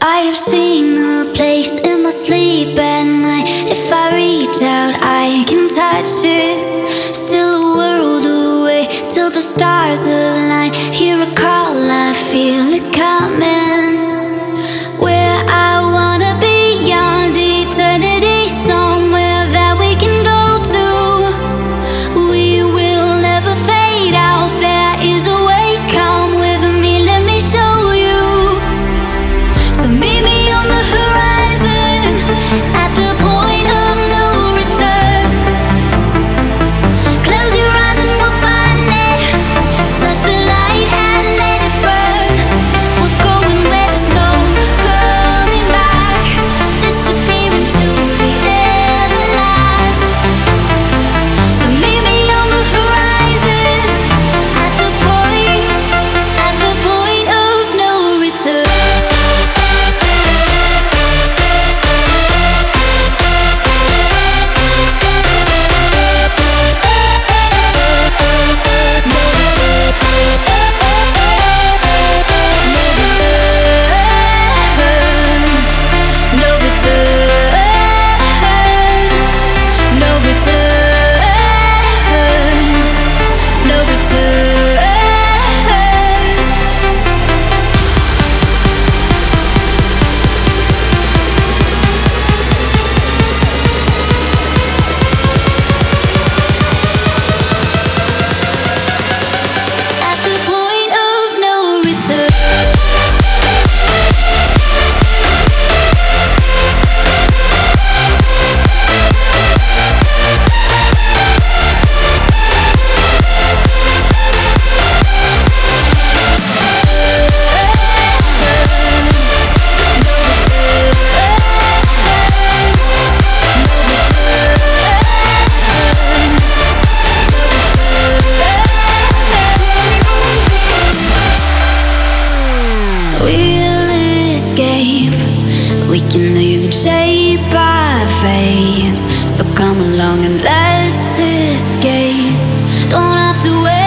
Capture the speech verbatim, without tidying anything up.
I have seen the place in my sleep at night. If I reach out, I can touch it. Still a world away till the stars align. Hear a call, I feel it coming. Where I wanna be beyond eternity, somewhere that we can go to. We will never fade out. There is a way. Come with me, let me show you. So meet me on the horizon, at the point of no return. Close your eyes and we'll find it. Touch the light and let it burn. We're going where there's no coming back. Disappear into the everlast. So meet me on the horizon, at the point, at the point of no return. No return, no return, no return. At the point of no return. We'll escape. We can even shape our fate. So come along and let's escape. Don't have to wait.